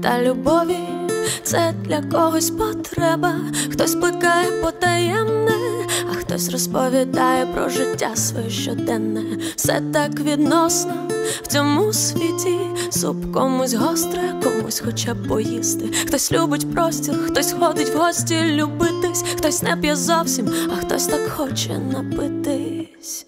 та любові це для когось потреба. Хтось плекає потаємне, а хтось розповідає про життя своє щоденне. Все так відносно в цьому світі. Суп комусь гостре, комусь хоча б поїсти. Хтось любить простір, хтось ходить в гості любитись. Хтось не п'є зовсім, а хтось так хоче напитись.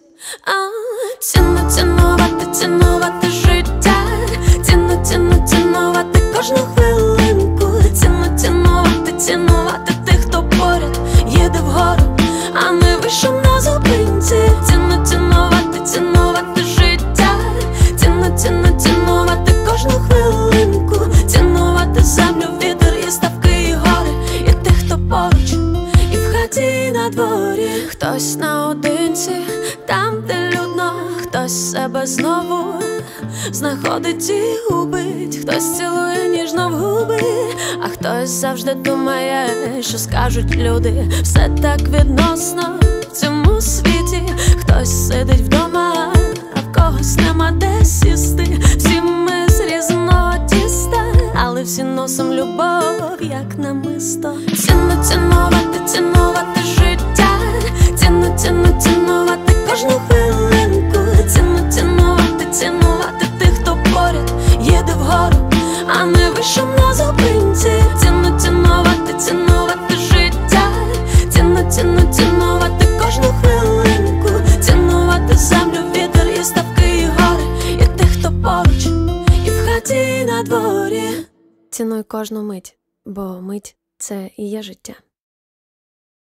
Цінувати життя, цінувати кожну хвилинку. Цінувати тих, хто поряд їде вгору, а не вийшов на зупинці. Цінувати життя, цінувати кожну хвилинку. Цінувати землю, вітер і ставки, і гори, і тих, хто поруч, і в хаті, і на дворі. Хтось наодинці, там, де людно, хтось себе знову знаходить і губить. Хтось цілує ніжно в губи, а хтось завжди думає, що скажуть люди. Все так відносно в цьому світі. Хтось сидить вдома, а в когось нема де сісти. Всі ми з різного тіста, але всі носом любов, як намисто. Цінувати життя, цінувати кожну хвилинку. Цінувати тих, хто поряд їде вгору, а не вийшов на зупинці. Цінувати життя, цінувати кожну хвилинку. Цінувати землю, вітер і ставки, і гори, і тих, хто поруч, і в хаті, і на дворі. Цінуй кожну мить, бо мить – це і є життя.